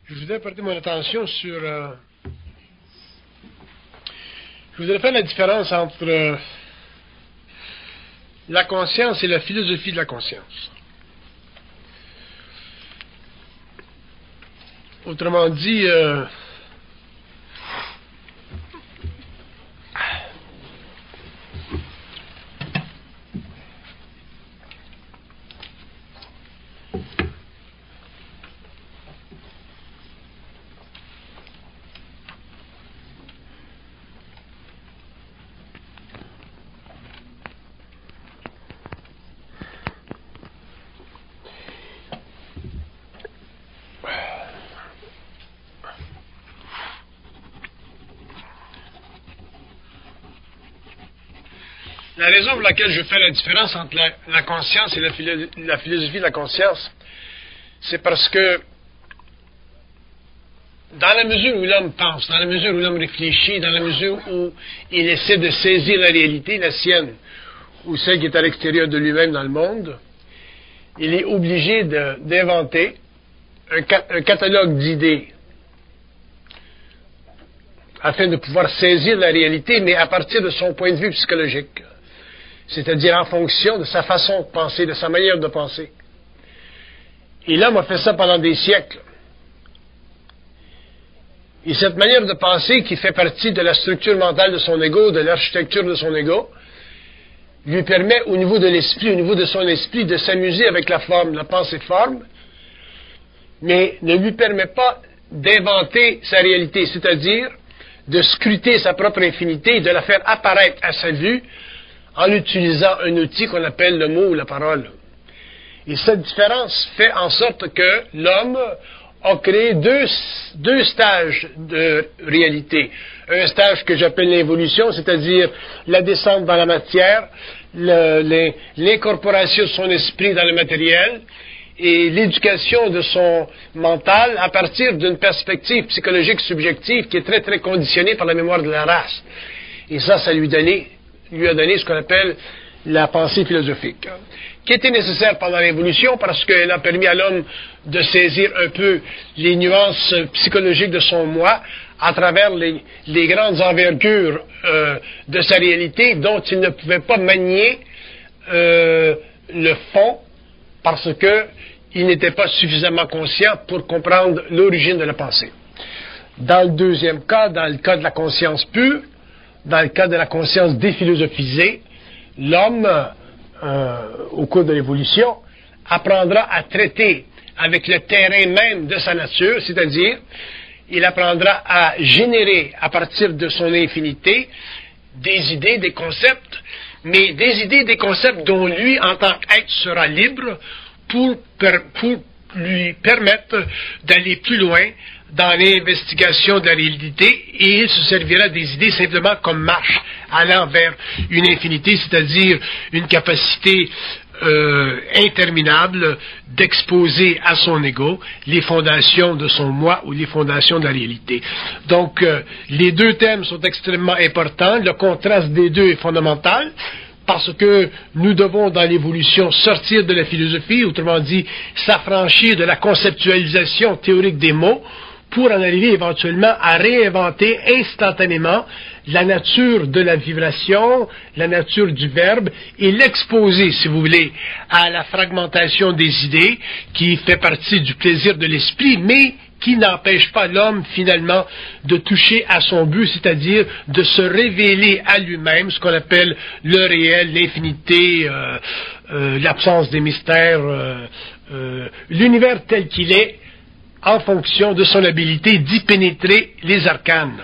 Je voudrais porter mon attention sur... je voudrais faire la différence entre la conscience et la philosophie de la conscience. Autrement dit, la raison pour laquelle je fais la différence entre la conscience et la philosophie de la conscience, c'est parce que dans la mesure où l'homme pense, dans la mesure où l'homme réfléchit, dans la mesure où il essaie de saisir la réalité, la sienne, ou celle qui est à l'extérieur de lui-même dans le monde, il est obligé d'inventer un catalogue d'idées afin de pouvoir saisir la réalité, mais à partir de son point de vue psychologique. C'est-à-dire en fonction de sa façon de penser, de sa manière de penser. Et l'homme a fait ça pendant des siècles. Et cette manière de penser, qui fait partie de la structure mentale de son ego, de l'architecture de son ego, lui permet au niveau de l'esprit, au niveau de son esprit, de s'amuser avec la forme, la pensée-forme, mais ne lui permet pas d'inventer sa réalité, c'est-à-dire de scruter sa propre infinité et de la faire apparaître à sa vue en utilisant un outil qu'on appelle le mot ou la parole. Et cette différence fait en sorte que l'homme a créé deux stages de réalité. Un stage que j'appelle l'évolution, c'est-à-dire la descente dans la matière, l'incorporation de son esprit dans le matériel et l'éducation de son mental à partir d'une perspective psychologique subjective qui est très très conditionnée par la mémoire de la race. Et ça lui a donné ce qu'on appelle la pensée philosophique, qui était nécessaire pendant l'évolution parce qu'elle a permis à l'homme de saisir un peu les nuances psychologiques de son moi à travers les grandes envergures de sa réalité dont il ne pouvait pas manier le fond parce qu'il n'était pas suffisamment conscient pour comprendre l'origine de la pensée. Dans le deuxième cas, dans le cas de la conscience pure, dans le cas de la conscience déphilosophisée, l'homme, au cours de l'évolution, apprendra à traiter avec le terrain même de sa nature, c'est-à-dire, il apprendra à générer à partir de son infinité des idées, des concepts, mais des idées, des concepts dont lui, en tant qu'être, sera libre pour lui permettre d'aller plus loin dans l'investigation de la réalité, et il se servira des idées simplement comme marche allant vers une infinité, c'est-à-dire une capacité interminable d'exposer à son ego les fondations de son moi ou les fondations de la réalité. Donc, les deux thèmes sont extrêmement importants, le contraste des deux est fondamental, parce que nous devons, dans l'évolution, sortir de la philosophie, autrement dit, s'affranchir de la conceptualisation théorique des mots, pour en arriver éventuellement à réinventer instantanément la nature de la vibration, la nature du verbe, et l'exposer, si vous voulez, à la fragmentation des idées, qui fait partie du plaisir de l'esprit, mais qui n'empêche pas l'homme, finalement, de toucher à son but, c'est-à-dire de se révéler à lui-même, ce qu'on appelle le réel, l'infinité, l'absence des mystères, l'univers tel qu'il est, en fonction de son habilité d'y pénétrer les arcanes.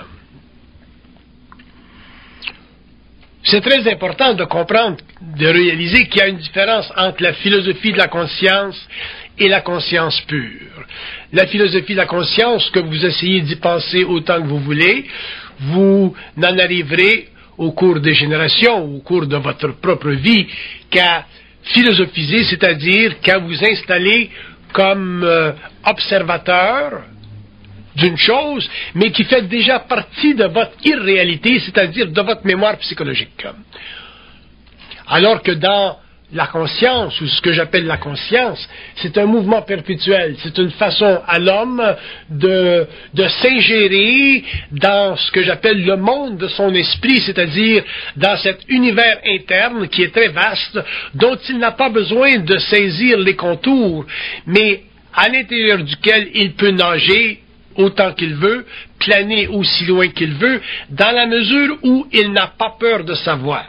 C'est très important de comprendre, de réaliser qu'il y a une différence entre la philosophie de la conscience et la conscience pure. La philosophie de la conscience, que vous essayez d'y penser autant que vous voulez, vous n'en arriverez au cours des générations, au cours de votre propre vie, qu'à philosophiser, c'est-à-dire qu'à vous installer comme observateur d'une chose, mais qui fait déjà partie de votre irréalité, c'est-à-dire de votre mémoire psychologique. Alors que dans la conscience, ou ce que j'appelle la conscience, c'est un mouvement perpétuel. C'est une façon à l'homme de s'ingérer dans ce que j'appelle le monde de son esprit, c'est-à-dire dans cet univers interne qui est très vaste, dont il n'a pas besoin de saisir les contours, mais à l'intérieur duquel il peut nager autant qu'il veut, planer aussi loin qu'il veut, dans la mesure où il n'a pas peur de savoir.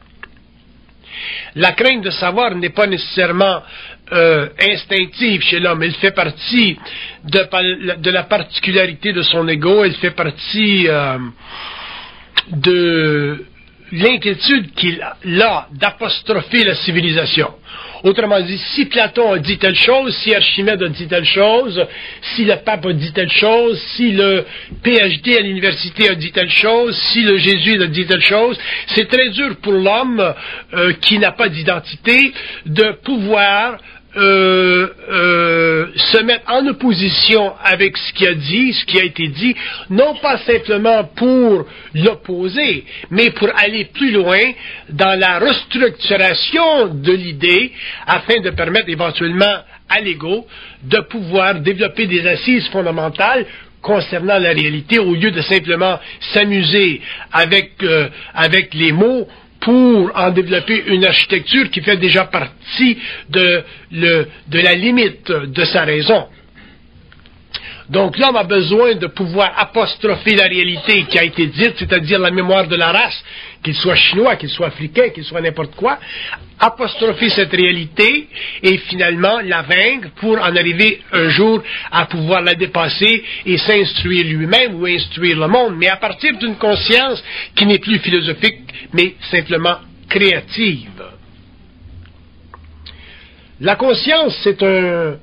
La crainte de savoir n'est pas nécessairement instinctive chez l'homme. Elle fait partie de la particularité de son ego. Elle fait partie de l'inquiétude qu'il a d'apostropher la civilisation. Autrement dit, si Platon a dit telle chose, si Archimède a dit telle chose, si le pape a dit telle chose, si le PhD à l'université a dit telle chose, si le jésuite a dit telle chose, c'est très dur pour l'homme qui n'a pas d'identité de pouvoir se mettre en opposition avec ce qui a été dit, non pas simplement pour l'opposer, mais pour aller plus loin dans la restructuration de l'idée, afin de permettre éventuellement à l'ego de pouvoir développer des assises fondamentales concernant la réalité, au lieu de simplement s'amuser avec les mots pour en développer une architecture qui fait déjà partie de la limite de sa raison. Donc l'homme a besoin de pouvoir apostropher la réalité qui a été dite, c'est-à-dire la mémoire de la race, qu'il soit chinois, qu'il soit africain, qu'il soit n'importe quoi, apostropher cette réalité et finalement la vaincre pour en arriver un jour à pouvoir la dépasser et s'instruire lui-même ou instruire le monde, mais à partir d'une conscience qui n'est plus philosophique, mais simplement créative. La conscience, c'est un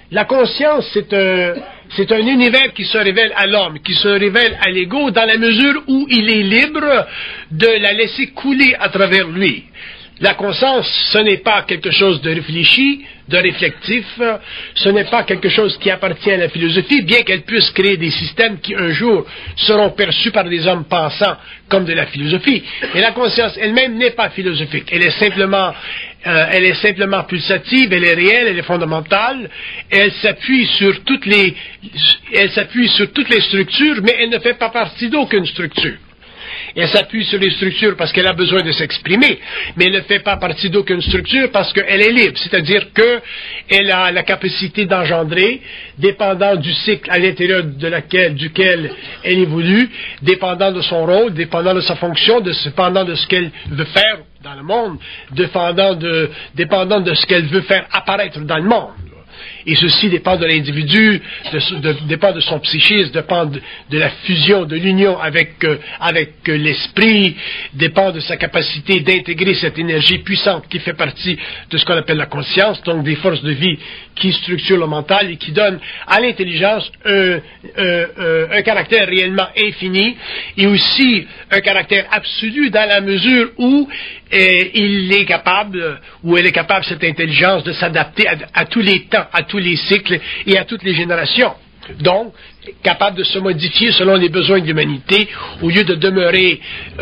univers qui se révèle à l'homme, qui se révèle à l'ego dans la mesure où il est libre de la laisser couler à travers lui. La conscience, ce n'est pas quelque chose de réfléchi, de réflectif, ce n'est pas quelque chose qui appartient à la philosophie, bien qu'elle puisse créer des systèmes qui un jour seront perçus par des hommes pensants comme de la philosophie. Et la conscience elle-même n'est pas philosophique, elle est simplement pulsative, elle est réelle, elle est fondamentale, elle s'appuie sur toutes les structures, mais elle ne fait pas partie d'aucune structure. Elle s'appuie sur les structures parce qu'elle a besoin de s'exprimer, mais elle ne fait pas partie d'aucune structure parce qu'elle est libre, c'est-à-dire qu'elle a la capacité d'engendrer, dépendant du cycle à l'intérieur duquel elle évolue, dépendant de son rôle, dépendant de sa fonction, dépendant de ce qu'elle veut faire dans le monde, dépendant de ce qu'elle veut faire apparaître dans le monde. Et ceci dépend de l'individu, dépend de son psychisme, dépend de la fusion, de l'union avec l'esprit, dépend de sa capacité d'intégrer cette énergie puissante qui fait partie de ce qu'on appelle la conscience, donc des forces de vie qui structurent le mental et qui donnent à l'intelligence un caractère réellement infini et aussi un caractère absolu dans la mesure où il est capable, ou elle est capable, cette intelligence, de s'adapter à tous les temps, à tous les cycles et à toutes les générations. Donc, capable de se modifier selon les besoins de l'humanité, au lieu de demeurer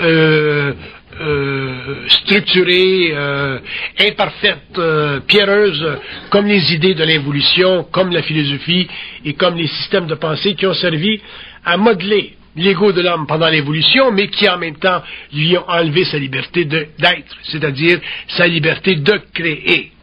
structurée, imparfaite, pierreuse, comme les idées de l'involution, comme la philosophie et comme les systèmes de pensée qui ont servi à modeler l'ego de l'homme pendant l'évolution, mais qui en même temps lui ont enlevé sa liberté d'être, c'est-à-dire sa liberté de créer.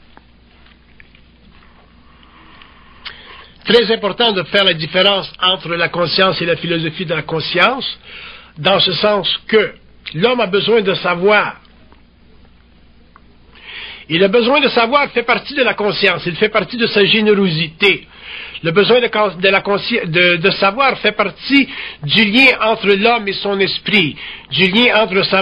Très important de faire la différence entre la conscience et la philosophie de la conscience, dans ce sens que l'homme a besoin de savoir. Et le besoin de savoir fait partie de la conscience, il fait partie de sa générosité. Le besoin de savoir fait partie du lien entre l'homme et son esprit, du lien entre sa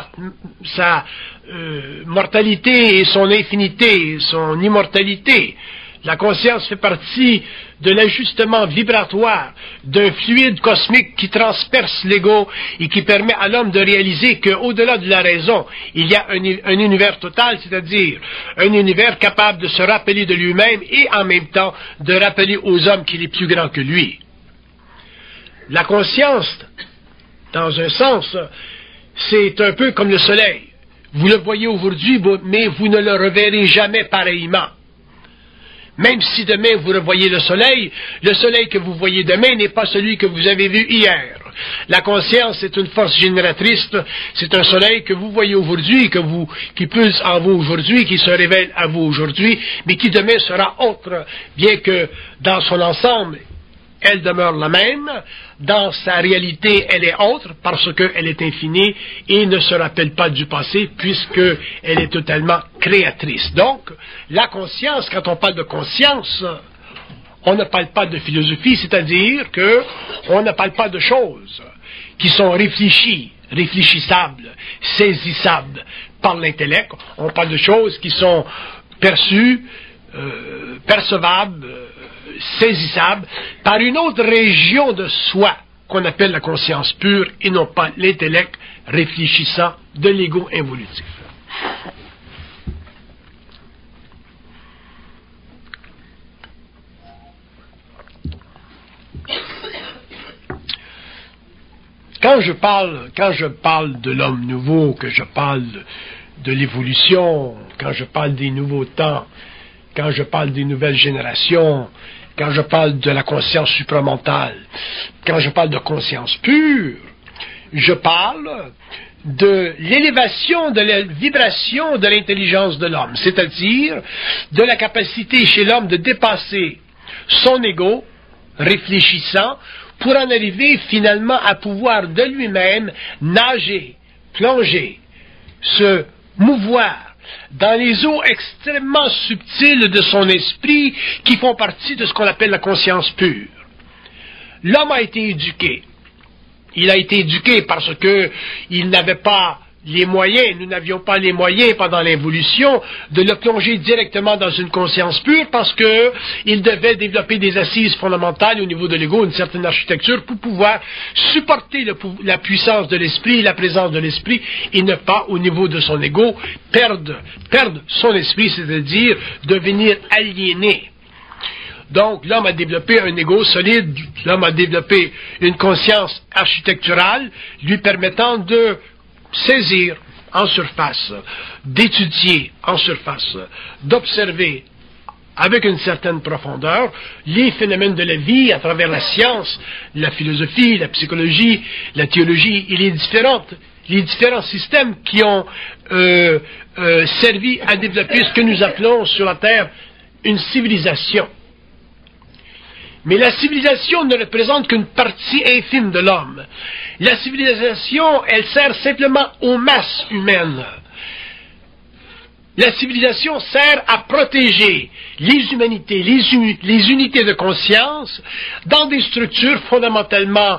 mortalité et son infinité, son immortalité. La conscience fait partie de l'ajustement vibratoire d'un fluide cosmique qui transperce l'ego et qui permet à l'homme de réaliser qu'au-delà de la raison, il y a un univers total, c'est-à-dire un univers capable de se rappeler de lui-même et en même temps de rappeler aux hommes qu'il est plus grand que lui. La conscience, dans un sens, c'est un peu comme le soleil. Vous le voyez aujourd'hui, mais vous ne le reverrez jamais pareillement. Même si demain vous revoyez le soleil que vous voyez demain n'est pas celui que vous avez vu hier. La conscience est une force génératrice, c'est un soleil que vous voyez aujourd'hui, qui pulse en vous aujourd'hui, qui se révèle à vous aujourd'hui, mais qui demain sera autre, bien que dans son ensemble, elle demeure la même, dans sa réalité, elle est autre, parce qu'elle est infinie et ne se rappelle pas du passé, puisqu'elle est totalement créatrice. Donc, la conscience, quand on parle de conscience, on ne parle pas de philosophie, c'est-à-dire que on ne parle pas de choses qui sont réfléchies, réfléchissables, saisissables par l'intellect. On parle de choses qui sont perçues, percevables, saisissables par une autre région de soi qu'on appelle la conscience pure et non pas l'intellect réfléchissant de l'ego involutif. Quand je parle de l'homme nouveau, que je parle de l'évolution, quand je parle des nouveaux temps, quand je parle des nouvelles générations, quand je parle de la conscience supramentale, quand je parle de conscience pure, je parle de l'élévation de la vibration de l'intelligence de l'homme, c'est-à-dire de la capacité chez l'homme de dépasser son ego réfléchissant pour en arriver finalement à pouvoir de lui-même nager, plonger, se mouvoir dans les eaux extrêmement subtiles de son esprit qui font partie de ce qu'on appelle la conscience pure. L'homme a été éduqué. Il a été éduqué parce que il n'avait pas les moyens, nous n'avions pas les moyens pendant l'évolution de le plonger directement dans une conscience pure parce que il devait développer des assises fondamentales au niveau de l'ego, une certaine architecture pour pouvoir supporter la puissance de l'esprit, la présence de l'esprit et ne pas au niveau de son ego perdre son esprit, c'est-à-dire devenir aliéné. Donc, l'homme a développé un ego solide, l'homme a développé une conscience architecturale lui permettant de saisir en surface, d'étudier en surface, d'observer avec une certaine profondeur les phénomènes de la vie à travers la science, la philosophie, la psychologie, la théologie et les différents systèmes qui ont servi à développer ce que nous appelons sur la Terre une civilisation. Mais la civilisation ne représente qu'une partie infime de l'homme. La civilisation, elle sert simplement aux masses humaines. La civilisation sert à protéger les humanités, les unités de conscience dans des structures fondamentalement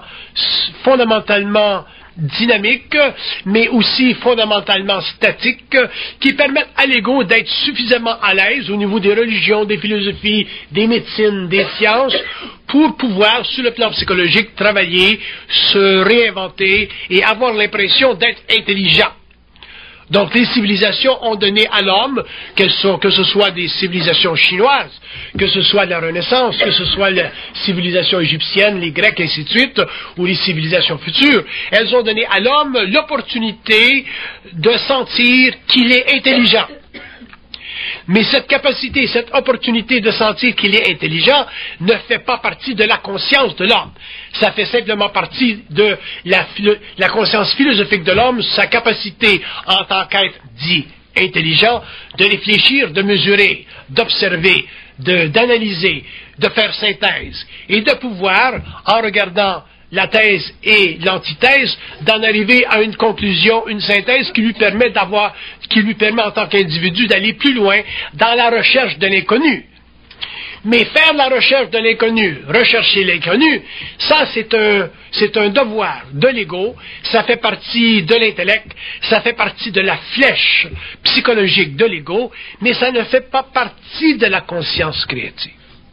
dynamiques, mais aussi fondamentalement statiques, qui permettent à l'ego d'être suffisamment à l'aise au niveau des religions, des philosophies, des médecines, des sciences, pour pouvoir, sur le plan psychologique, travailler, se réinventer et avoir l'impression d'être intelligent. Donc, les civilisations ont donné à l'homme, que ce soit des civilisations chinoises, que ce soit la Renaissance, que ce soit la civilisation égyptienne, les Grecs, ainsi de suite, ou les civilisations futures, elles ont donné à l'homme l'opportunité de sentir qu'il est intelligent. Mais cette capacité, cette opportunité de sentir qu'il est intelligent ne fait pas partie de la conscience de l'homme. Ça fait simplement partie de la conscience philosophique de l'homme, sa capacité en tant qu'être dit intelligent, de réfléchir, de mesurer, d'observer, d'analyser, de faire synthèse, et de pouvoir, en regardant la thèse et l'antithèse, d'en arriver à une conclusion, une synthèse qui lui permet en tant qu'individu d'aller plus loin dans la recherche de l'inconnu. Mais faire la recherche de l'inconnu, rechercher l'inconnu, ça c'est un devoir de l'ego, ça fait partie de l'intellect, ça fait partie de la flèche psychologique de l'ego, mais ça ne fait pas partie de la conscience créative.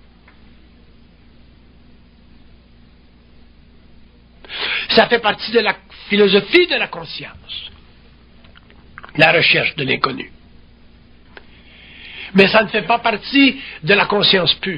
Ça fait partie de la philosophie de la conscience, la recherche de l'inconnu. Mais ça ne fait pas partie de la conscience pure.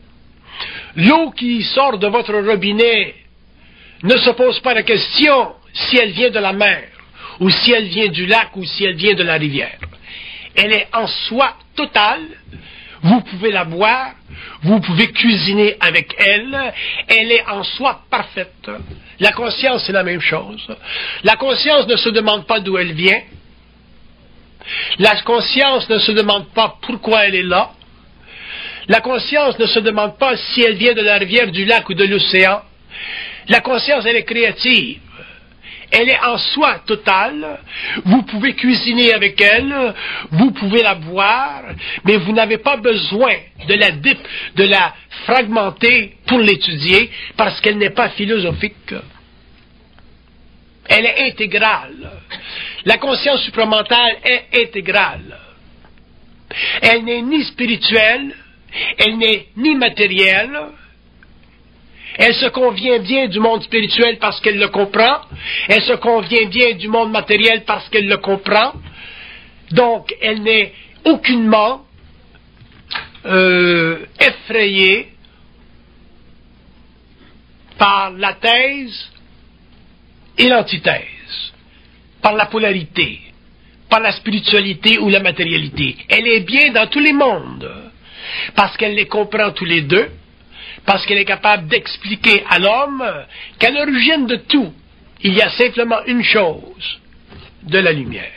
L'eau qui sort de votre robinet ne se pose pas la question si elle vient de la mer, ou si elle vient du lac, ou si elle vient de la rivière. Elle est en soi totale. Vous pouvez la boire, vous pouvez cuisiner avec elle. Elle est en soi parfaite. La conscience, c'est la même chose. La conscience ne se demande pas d'où elle vient. La conscience ne se demande pas pourquoi elle est là. La conscience ne se demande pas si elle vient de la rivière, du lac ou de l'océan. La conscience, elle est créative. Elle est en soi totale. Vous pouvez cuisiner avec elle, vous pouvez la boire, mais vous n'avez pas besoin de la fragmenter pour l'étudier, parce qu'elle n'est pas philosophique. Elle est intégrale. La conscience supramentale est intégrale. Elle n'est ni spirituelle, elle n'est ni matérielle. Elle se convient bien du monde spirituel parce qu'elle le comprend. Elle se convient bien du monde matériel parce qu'elle le comprend. Donc, elle n'est aucunement effrayée par la thèse et l'antithèse, par la polarité, par la spiritualité ou la matérialité. Elle est bien dans tous les mondes parce qu'elle les comprend tous les deux. Parce qu'elle est capable d'expliquer à l'homme qu'à l'origine de tout, il y a simplement une chose, de la lumière.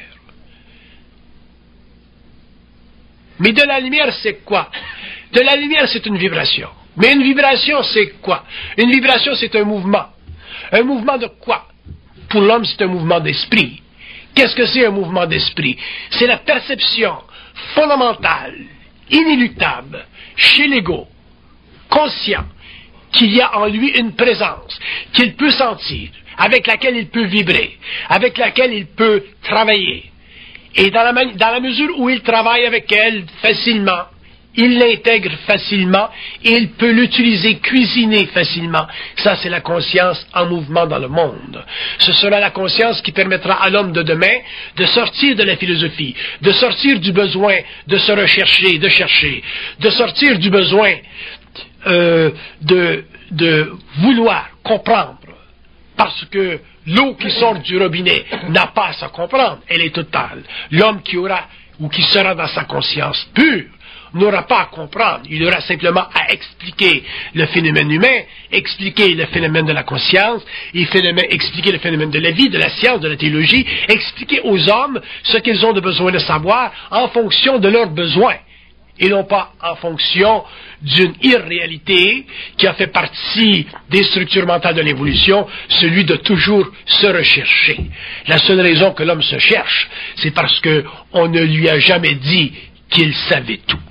Mais de la lumière, c'est quoi? De la lumière, c'est une vibration. Mais une vibration, c'est quoi? Une vibration, c'est un mouvement. Un mouvement de quoi? Pour l'homme, c'est un mouvement d'esprit. Qu'est-ce que c'est un mouvement d'esprit? C'est la perception fondamentale, inéluctable, chez l'ego, conscient qu'il y a en lui une présence qu'il peut sentir, avec laquelle il peut vibrer, avec laquelle il peut travailler. Et dans la mesure où il travaille avec elle facilement, il l'intègre facilement et il peut l'utiliser, cuisiner facilement. Ça, c'est la conscience en mouvement dans le monde. Ce sera la conscience qui permettra à l'homme de demain de sortir de la philosophie, de sortir du besoin de se rechercher, de chercher, de sortir du besoin de vouloir comprendre, parce que l'eau qui sort du robinet n'a pas à se comprendre, elle est totale. L'homme qui aura ou qui sera dans sa conscience pure n'aura pas à comprendre, il aura simplement à expliquer le phénomène humain, expliquer le phénomène de la conscience, expliquer le phénomène de la vie, de la science, de la théologie, expliquer aux hommes ce qu'ils ont de besoin de savoir en fonction de leurs besoins. Et non pas en fonction d'une irréalité qui a fait partie des structures mentales de l'évolution, celui de toujours se rechercher. La seule raison que l'homme se cherche, c'est parce qu'on ne lui a jamais dit qu'il savait tout.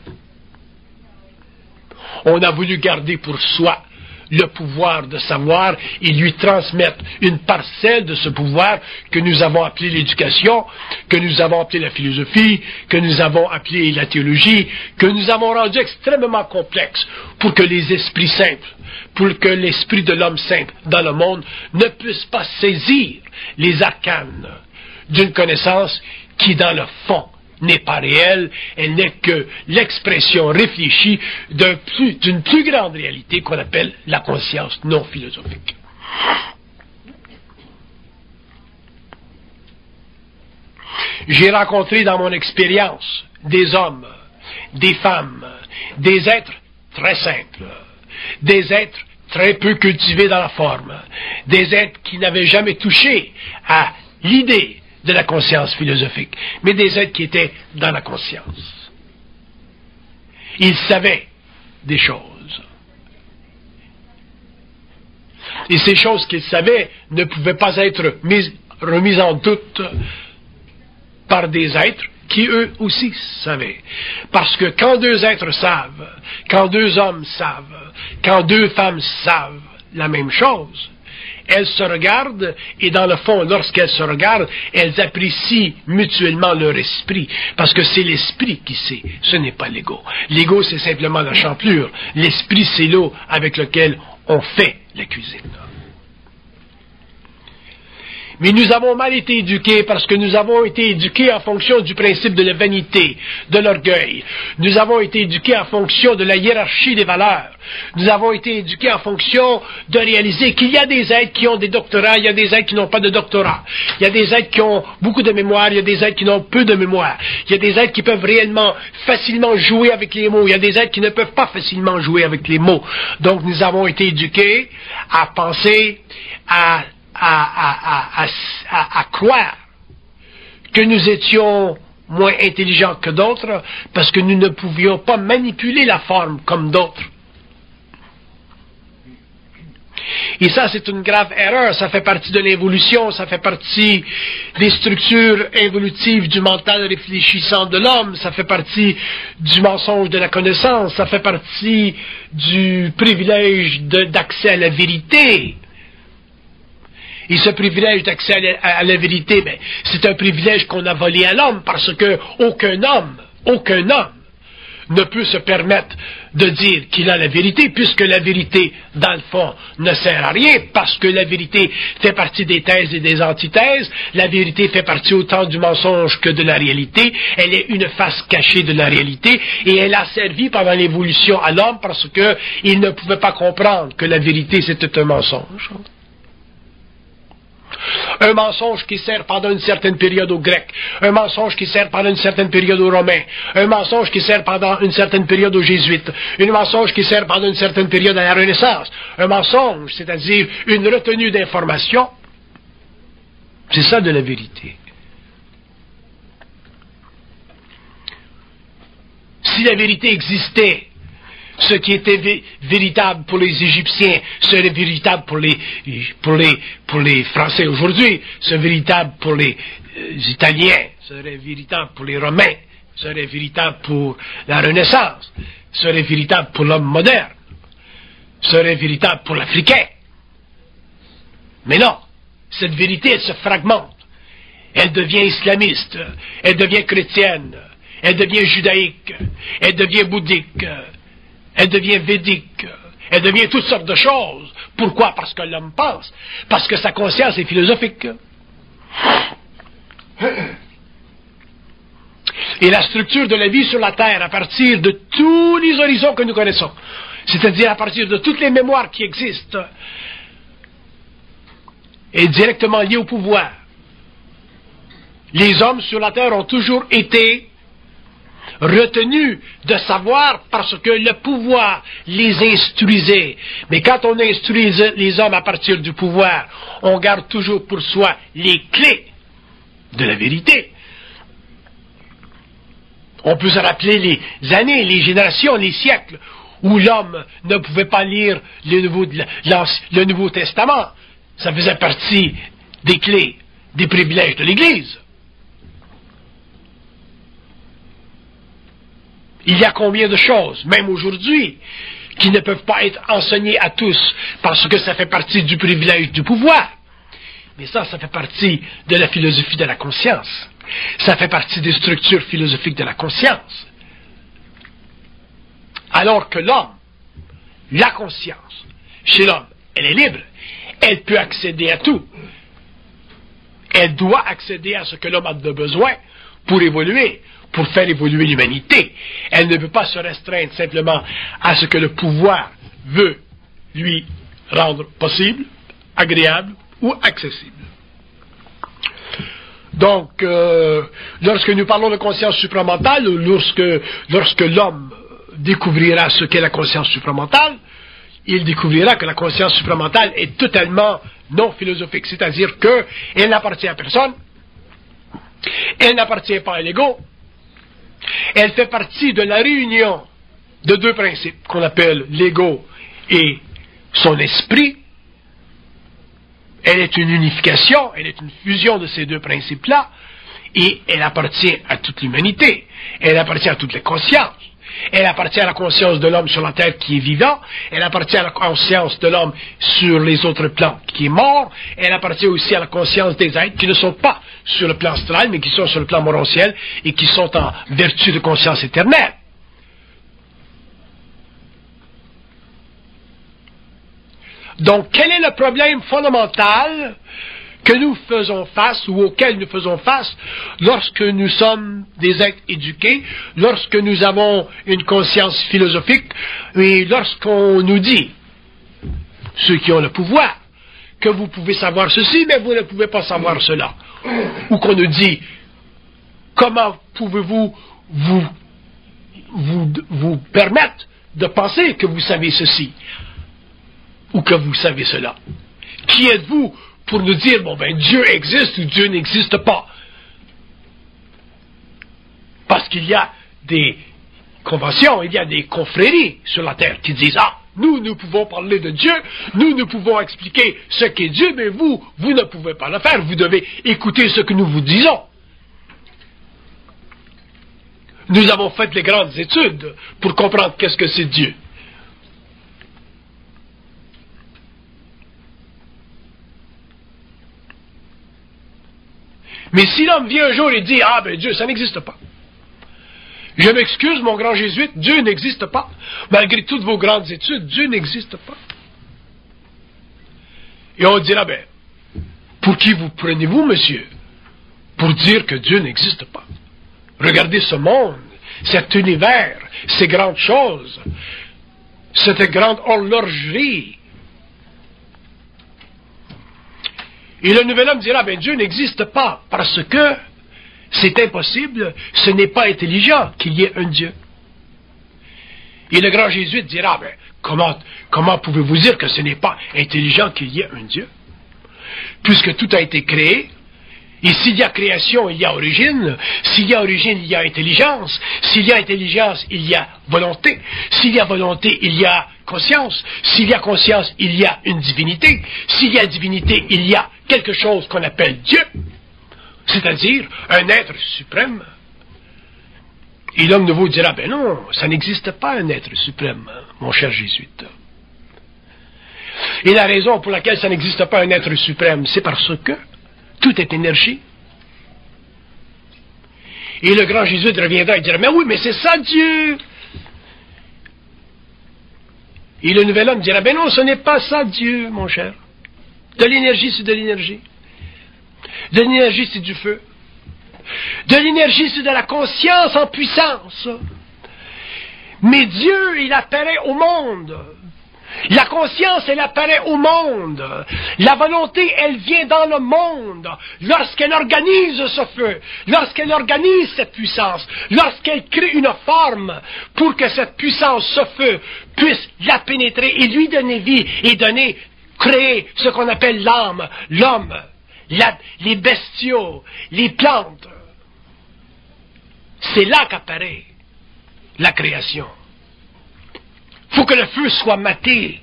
On a voulu garder pour soi le pouvoir de savoir et lui transmettre une parcelle de ce pouvoir que nous avons appelé l'éducation, que nous avons appelé la philosophie, que nous avons appelé la théologie, que nous avons rendu extrêmement complexe pour que les esprits simples, pour que l'esprit de l'homme simple dans le monde ne puisse pas saisir les arcanes d'une connaissance qui, dans le fond, n'est pas réelle, elle n'est que l'expression réfléchie d'une plus grande réalité qu'on appelle la conscience non philosophique. J'ai rencontré dans mon expérience des hommes, des femmes, des êtres très simples, des êtres très peu cultivés dans la forme, des êtres qui n'avaient jamais touché à l'idée de la conscience philosophique, mais des êtres qui étaient dans la conscience. Ils savaient des choses. Et ces choses qu'ils savaient ne pouvaient pas être remises en doute par des êtres qui eux aussi savaient. Parce que quand deux êtres savent, quand deux hommes savent, quand deux femmes savent la même chose, elles se regardent, et dans le fond, lorsqu'elles se regardent, elles apprécient mutuellement leur esprit, parce que c'est l'esprit qui sait, ce n'est pas l'ego. L'ego, c'est simplement la champlure. L'esprit, c'est l'eau avec laquelle on fait la cuisine. Mais nous avons mal été éduqués parce que nous avons été éduqués en fonction du principe de la vanité, de l'orgueil. Nous avons été éduqués en fonction de la hiérarchie des valeurs. Nous avons été éduqués en fonction de réaliser qu'il y a des êtres qui ont des doctorats, il y a des êtres qui n'ont pas de doctorat. Il y a des êtres qui ont beaucoup de mémoire, il y a des êtres qui n'ont peu de mémoire. Il y a des êtres qui peuvent réellement, facilement jouer avec les mots. Il y a des êtres qui ne peuvent pas facilement jouer avec les mots. Donc nous avons été éduqués à penser, à croire que nous étions moins intelligents que d'autres parce que nous ne pouvions pas manipuler la forme comme d'autres. Et ça, c'est une grave erreur. Ça fait partie de l'évolution, ça fait partie des structures évolutives du mental réfléchissant de l'homme, ça fait partie du mensonge de la connaissance, ça fait partie du privilège d'accès à la vérité. Et ce privilège d'accès à la vérité, ben, c'est un privilège qu'on a volé à l'homme parce que aucun homme ne peut se permettre de dire qu'il a la vérité, puisque la vérité, dans le fond, ne sert à rien, parce que la vérité fait partie des thèses et des antithèses, la vérité fait partie autant du mensonge que de la réalité, elle est une face cachée de la réalité, et elle a servi pendant l'évolution à l'homme parce que il ne pouvait pas comprendre que la vérité c'était un mensonge. Un mensonge qui sert pendant une certaine période aux Grecs, un mensonge qui sert pendant une certaine période aux Romains, un mensonge qui sert pendant une certaine période aux Jésuites, un mensonge qui sert pendant une certaine période à la Renaissance, un mensonge, c'est-à-dire une retenue d'information, c'est ça de la vérité. Si la vérité existait, ce qui était véritable pour les Égyptiens serait véritable pour les Français aujourd'hui, serait véritable pour les Italiens, serait véritable pour les Romains, serait véritable pour la Renaissance, serait véritable pour l'homme moderne, serait véritable pour l'Africain. Mais non, cette vérité, elle se fragmente. Elle devient islamiste, elle devient chrétienne, elle devient judaïque, elle devient bouddhique, elle devient védique, elle devient toutes sortes de choses. Pourquoi? Parce que l'homme pense, parce que sa conscience est philosophique. Et la structure de la vie sur la Terre, à partir de tous les horizons que nous connaissons, c'est-à-dire à partir de toutes les mémoires qui existent, est directement liée au pouvoir. Les hommes sur la Terre ont toujours été retenus de savoir parce que le pouvoir les instruisait. Mais quand on instruit les hommes à partir du pouvoir, on garde toujours pour soi les clés de la vérité. On peut se rappeler les années, les générations, les siècles où l'homme ne pouvait pas lire le Nouveau Testament. Ça faisait partie des clés, des privilèges de l'Église. Il y a combien de choses, même aujourd'hui, qui ne peuvent pas être enseignées à tous parce que ça fait partie du privilège du pouvoir. Mais ça fait partie de la philosophie de la conscience. Ça fait partie des structures philosophiques de la conscience. Alors que l'homme, la conscience, chez l'homme, elle est libre. Elle peut accéder à tout. Elle doit accéder à ce que l'homme a de besoin pour évoluer, pour faire évoluer l'humanité. Elle ne peut pas se restreindre simplement à ce que le pouvoir veut lui rendre possible, agréable ou accessible. Donc, lorsque nous parlons de conscience supramentale, lorsque l'homme découvrira ce qu'est la conscience supramentale, il découvrira que la conscience supramentale est totalement non philosophique, c'est-à-dire qu'elle n'appartient à personne, elle n'appartient pas à l'ego, elle fait partie de la réunion de deux principes qu'on appelle l'ego et son esprit. Elle est une unification, elle est une fusion de ces deux principes-là, et elle appartient à toute l'humanité, elle appartient à toutes les consciences. Elle appartient à la conscience de l'homme sur la terre qui est vivant, elle appartient à la conscience de l'homme sur les autres plans qui est mort, elle appartient aussi à la conscience des êtres qui ne sont pas sur le plan astral, mais qui sont sur le plan morontiel et qui sont en vertu de conscience éternelle. Donc, quel est le problème fondamental que nous faisons face ou auxquels nous faisons face lorsque nous sommes des êtres éduqués, lorsque nous avons une conscience philosophique et lorsqu'on nous dit, ceux qui ont le pouvoir, que vous pouvez savoir ceci, mais vous ne pouvez pas savoir cela. Ou qu'on nous dit, comment pouvez-vous vous permettre de penser que vous savez ceci ou que vous savez cela? Qui êtes-vous pour nous dire, bon ben Dieu existe ou Dieu n'existe pas? Parce qu'il y a des conventions, il y a des confréries sur la terre qui disent, nous pouvons parler de Dieu, nous pouvons expliquer ce qu'est Dieu, mais vous ne pouvez pas le faire, vous devez écouter ce que nous vous disons. Nous avons fait les grandes études pour comprendre qu'est-ce que c'est Dieu. Mais si l'homme vient un jour et dit, Dieu, ça n'existe pas. Je m'excuse, mon grand jésuite, Dieu n'existe pas. Malgré toutes vos grandes études, Dieu n'existe pas. Et on dira, pour qui vous prenez-vous, monsieur, pour dire que Dieu n'existe pas? Regardez ce monde, cet univers, ces grandes choses, cette grande horlogerie. Et le nouvel homme dira, Dieu n'existe pas, parce que c'est impossible, ce n'est pas intelligent qu'il y ait un Dieu. Et le grand jésuite dira, comment pouvez-vous dire que ce n'est pas intelligent qu'il y ait un Dieu? Puisque tout a été créé, et s'il y a création, il y a origine, s'il y a origine, il y a intelligence, s'il y a intelligence, il y a volonté, s'il y a volonté, il y a conscience, s'il y a conscience, il y a une divinité, s'il y a divinité, il y a quelque chose qu'on appelle Dieu, c'est-à-dire un être suprême. Et l'homme nouveau dira, non, ça n'existe pas un être suprême, mon cher jésuite. Et la raison pour laquelle ça n'existe pas un être suprême, c'est parce que tout est énergie. Et le grand jésuite reviendra et dira, mais c'est ça Dieu. Et le nouvel homme dira, non, ce n'est pas ça Dieu, mon cher. De l'énergie, c'est de l'énergie. De l'énergie, c'est du feu. De l'énergie, c'est de la conscience en puissance. Mais Dieu, il apparaît au monde. La conscience, elle apparaît au monde. La volonté, elle vient dans le monde. Lorsqu'elle organise ce feu, lorsqu'elle organise cette puissance, lorsqu'elle crée une forme pour que cette puissance, ce feu, puisse la pénétrer et lui donner vie et créer ce qu'on appelle l'âme, l'homme, les bestiaux, les plantes. C'est là qu'apparaît la création. Il faut que le feu soit maté.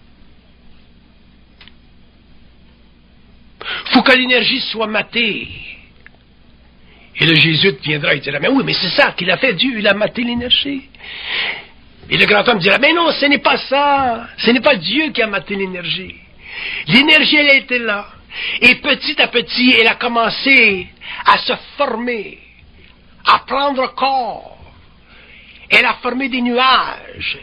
Il faut que l'énergie soit matée. Et le jésuite viendra et dira, mais c'est ça qu'il a fait, Dieu, il a maté l'énergie. Et le grand homme dira, mais non, ce n'est pas ça. Ce n'est pas Dieu qui a maté l'énergie. L'énergie, elle était là. Et petit à petit, elle a commencé à se former, à prendre corps. Elle a formé des nuages.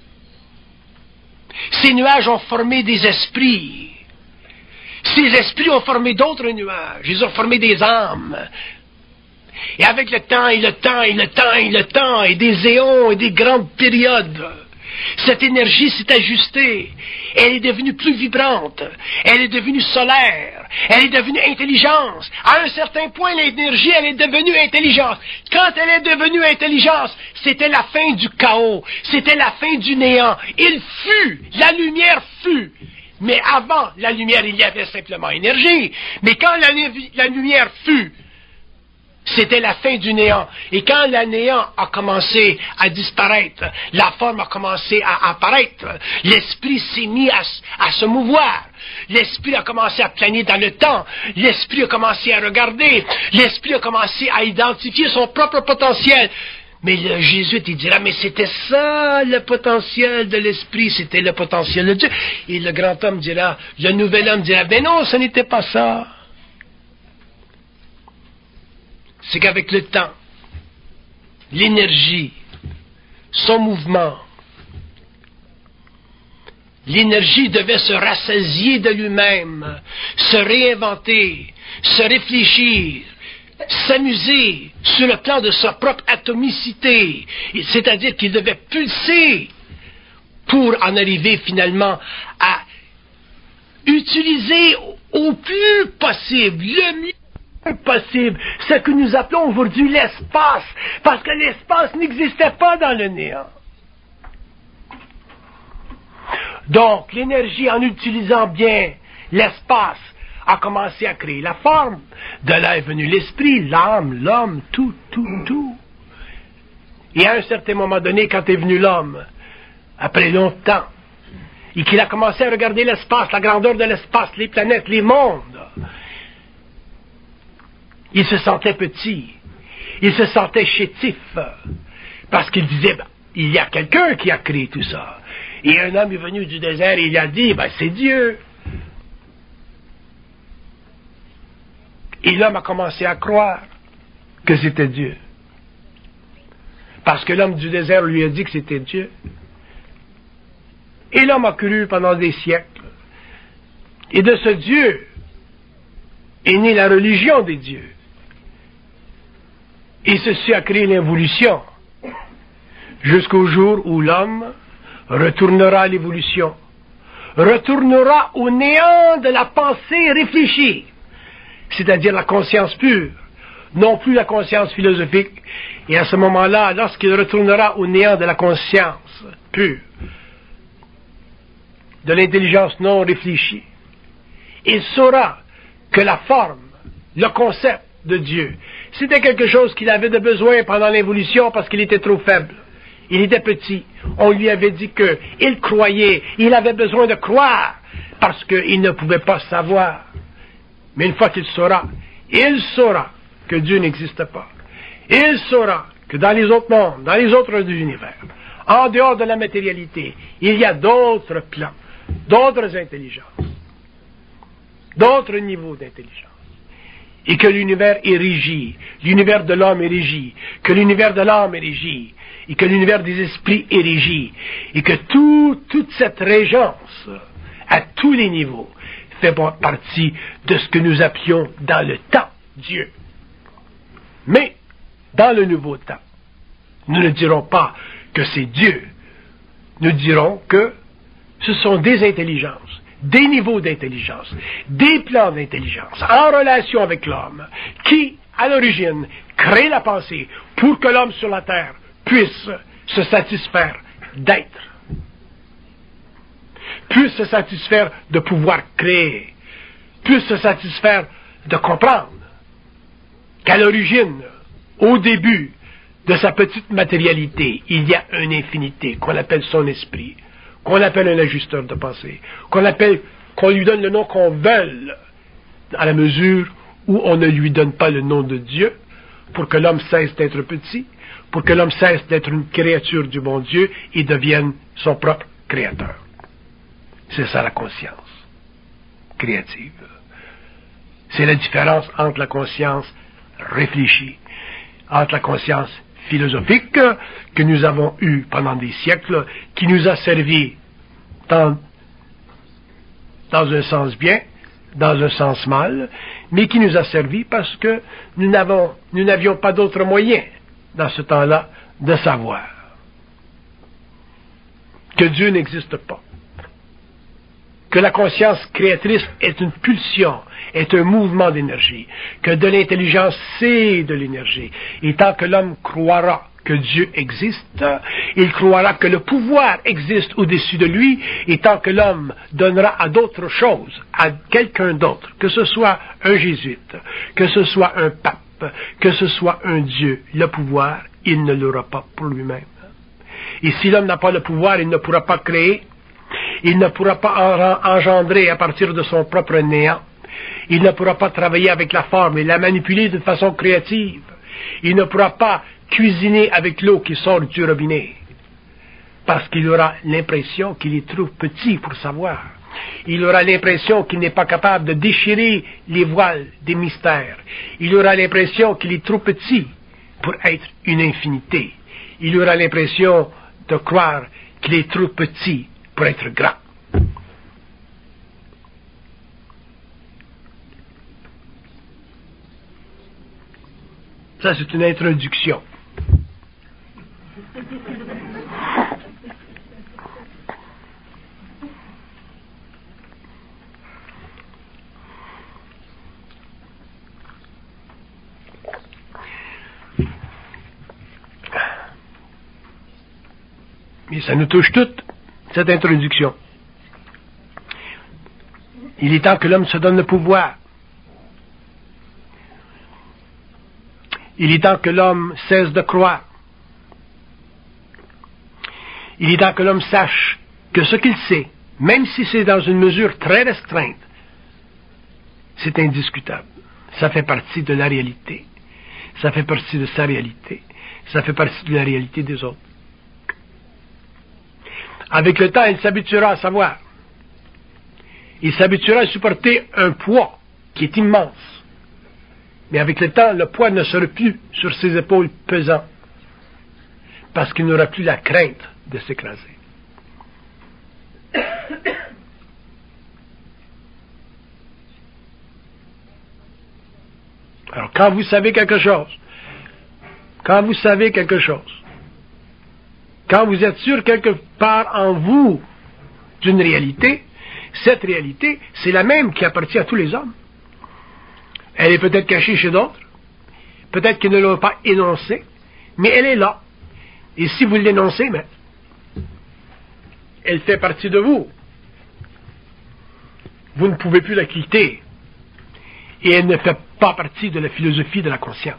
Ces nuages ont formé des esprits. Ces esprits ont formé d'autres nuages. Ils ont formé des âmes. Et avec le temps, et des éons, et des grandes périodes, cette énergie s'est ajustée. Elle est devenue plus vibrante. Elle est devenue solaire. Elle est devenue intelligence. À un certain point, l'énergie, elle est devenue intelligence. Quand elle est devenue intelligence, c'était la fin du chaos. C'était la fin du néant. Il fut. La lumière fut. Mais avant la lumière, il y avait simplement énergie. Mais quand la lumière fut, c'était la fin du néant. Et quand le néant a commencé à disparaître, la forme a commencé à apparaître, l'esprit s'est mis à se mouvoir. L'esprit a commencé à planer dans le temps. L'esprit a commencé à regarder. L'esprit a commencé à identifier son propre potentiel. Mais le jésuite, il dira, mais c'était ça le potentiel de l'esprit, c'était le potentiel de Dieu. Et le grand homme dira, le nouvel homme dira, ben non, ce n'était pas ça. C'est qu'avec le temps, l'énergie, son mouvement, L'énergie devait se rassasier de lui-même, se réinventer, se réfléchir, s'amuser sur le plan de sa propre atomicité, c'est-à-dire qu'il devait pulser pour en arriver finalement à utiliser au plus possible, le mieux possible, ce que nous appelons aujourd'hui l'espace, parce que l'espace n'existait pas dans le néant. Donc, l'énergie, en utilisant bien l'espace, a commencé à créer la forme. De là est venu l'esprit, l'âme, l'homme, tout. Et à un certain moment donné, quand est venu l'homme, après longtemps, et qu'il a commencé à regarder l'espace, la grandeur de l'espace, les planètes, les mondes, il se sentait petit, il se sentait chétif, parce qu'il disait, il y a quelqu'un qui a créé tout ça. Et un homme est venu du désert et il a dit, c'est Dieu. Et l'homme a commencé à croire que c'était Dieu. Parce que l'homme du désert lui a dit que c'était Dieu. Et l'homme a cru pendant des siècles. Et de ce Dieu est née la religion des dieux. Et ceci a créé l'évolution. Jusqu'au jour où l'homme retournera à l'évolution, retournera au néant de la pensée réfléchie, c'est-à-dire la conscience pure, non plus la conscience philosophique. Et à ce moment-là, lorsqu'il retournera au néant de la conscience pure, de l'intelligence non réfléchie, il saura que la forme, le concept de Dieu, c'était quelque chose qu'il avait de besoin pendant l'évolution parce qu'il était trop faible. Il était petit. On lui avait dit qu'il croyait. Il avait besoin de croire parce qu'il ne pouvait pas savoir. Mais une fois qu'il saura, il saura que Dieu n'existe pas. Il saura que dans les autres mondes, dans les autres univers, en dehors de la matérialité, il y a d'autres plans, d'autres intelligences, d'autres niveaux d'intelligence. Et que l'univers est régi, l'univers de l'homme est régi, que l'univers de l'âme est régi, et que l'univers des esprits est régi, et que toute cette régence, à tous les niveaux, fait partie de ce que nous appelions dans le temps Dieu. Mais, dans le nouveau temps, nous ne dirons pas que c'est Dieu, nous dirons que ce sont des intelligences, des niveaux d'intelligence, des plans d'intelligence, en relation avec l'homme, qui, à l'origine, créent la pensée pour que l'homme sur la terre puisse se satisfaire d'être, puisse se satisfaire de pouvoir créer, puisse se satisfaire de comprendre qu'à l'origine, au début de sa petite matérialité, il y a une infinité qu'on appelle son esprit, qu'on appelle un ajusteur de pensée, qu'on lui donne le nom qu'on veut, à la mesure où on ne lui donne pas le nom de Dieu, pour que l'homme cesse d'être petit, pour que l'homme cesse d'être une créature du bon Dieu et devienne son propre créateur. C'est ça la conscience créative. C'est la différence entre la conscience réfléchie, entre la conscience philosophique que nous avons eue pendant des siècles, qui nous a servi dans un sens bien, dans un sens mal, mais qui nous a servi parce que nous n'avions pas d'autre moyen dans ce temps-là de savoir que Dieu n'existe pas, que la conscience créatrice est une pulsion, est un mouvement d'énergie, que de l'intelligence c'est de l'énergie, et tant que l'homme croira que Dieu existe, il croira que le pouvoir existe au-dessus de lui, et tant que l'homme donnera à d'autres choses, à quelqu'un d'autre, que ce soit un jésuite, que ce soit un pape, que ce soit un Dieu, le pouvoir, il ne l'aura pas pour lui-même. Et si l'homme n'a pas le pouvoir, il ne pourra pas créer, il ne pourra pas engendrer à partir de son propre néant, il ne pourra pas travailler avec la forme et la manipuler d'une façon créative, il ne pourra pas cuisiner avec l'eau qui sort du robinet, parce qu'il aura l'impression qu'il est trop petit pour savoir. Il aura l'impression qu'il n'est pas capable de déchirer les voiles des mystères. Il aura l'impression qu'il est trop petit pour être une infinité. Il aura l'impression de croire qu'il est trop petit pour être grand. Ça, c'est une introduction. Mais ça nous touche toutes, cette introduction. Il est temps que l'homme se donne le pouvoir. Il est temps que l'homme cesse de croire. Il est temps que l'homme sache que ce qu'il sait, même si c'est dans une mesure très restreinte, c'est indiscutable. Ça fait partie de la réalité. Ça fait partie de sa réalité. Ça fait partie de la réalité des autres. Avec le temps, il s'habituera à savoir. Il s'habituera à supporter un poids qui est immense. Mais avec le temps, le poids ne sera plus sur ses épaules pesant, parce qu'il n'aura plus la crainte de s'écraser. Alors, quand vous savez quelque chose, quand vous êtes sûr quelque part en vous d'une réalité, cette réalité, c'est la même qui appartient à tous les hommes. Elle est peut-être cachée chez d'autres, peut-être qu'ils ne l'ont pas énoncée, mais elle est là. Et si vous l'énoncez, mais elle fait partie de vous. Vous ne pouvez plus la quitter. Et elle ne fait pas partie de la philosophie de la conscience.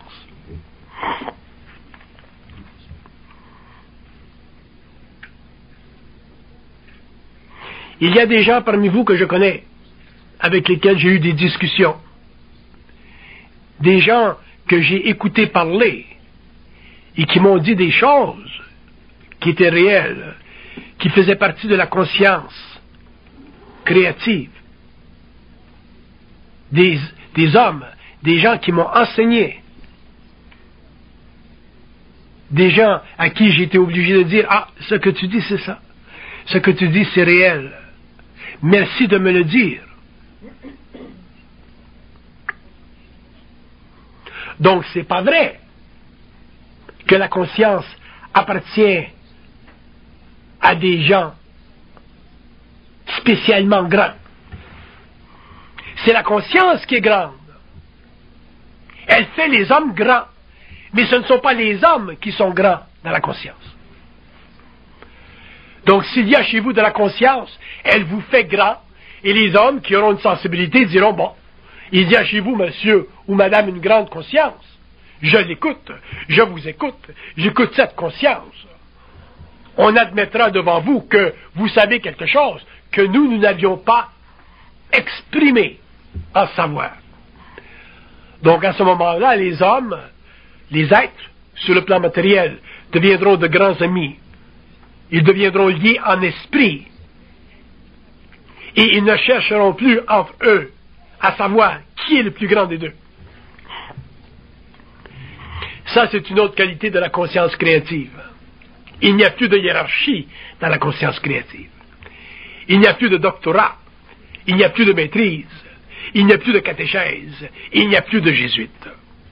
Il y a des gens parmi vous que je connais, avec lesquels j'ai eu des discussions. Des gens que j'ai écoutés parler et qui m'ont dit des choses qui étaient réelles, qui faisaient partie de la conscience créative. Des hommes, des gens qui m'ont enseigné, des gens à qui j'ai été obligé de dire « Ah, ce que tu dis, c'est ça. Ce que tu dis, c'est réel. Merci de me le dire. » Donc, c'est pas vrai que la conscience appartient à des gens spécialement grands. C'est la conscience qui est grande. Elle fait les hommes grands. Mais ce ne sont pas les hommes qui sont grands dans la conscience. Donc, s'il y a chez vous de la conscience, elle vous fait grand, et les hommes qui auront une sensibilité diront, bon, il y a chez vous, monsieur ou madame, une grande conscience. Je l'écoute, je vous écoute, j'écoute cette conscience. On admettra devant vous que vous savez quelque chose que nous n'avions pas exprimé en savoir. Donc, à ce moment-là, les hommes, les êtres, sur le plan matériel, deviendront de grands amis. Ils deviendront liés en esprit. Et ils ne chercheront plus entre eux à savoir qui est le plus grand des deux. Ça, c'est une autre qualité de la conscience créative. Il n'y a plus de hiérarchie dans la conscience créative. Il n'y a plus de doctorat. Il n'y a plus de maîtrise. Il n'y a plus de catéchèse. Il n'y a plus de jésuite.